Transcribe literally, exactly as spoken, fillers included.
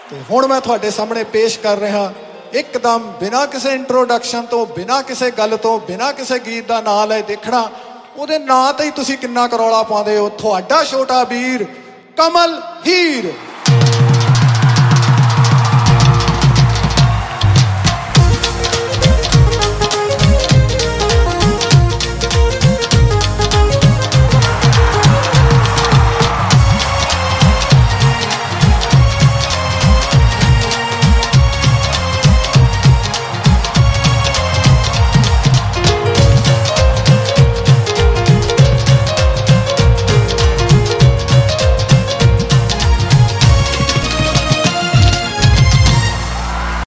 ਤੇ ਹੁਣ ਮੈਂ ਤੁਹਾਡੇ ਸਾਹਮਣੇ ਪੇਸ਼ ਕਰ ਰਿਹਾ ਇੱਕਦਮ ਬਿਨਾਂ ਕਿਸੇ ਇੰਟਰੋਡਕਸ਼ਨ ਤੋਂ, ਬਿਨਾਂ ਕਿਸੇ ਗੱਲ ਤੋਂ, ਬਿਨਾਂ ਕਿਸੇ ਗੀਤ ਦਾ ਨਾਂ ਲੈ ਦੇਖਣਾ ਉਹਦੇ ਨਾਂ ਤੇ ਹੀ ਤੁਸੀਂ ਕਿੰਨਾ ਕਰੌਲਾ ਪਾਉਂਦੇ ਹੋ। ਤੁਹਾਡਾ ਛੋਟਾ ਵੀਰ ਕਮਲ ਹੀਰ।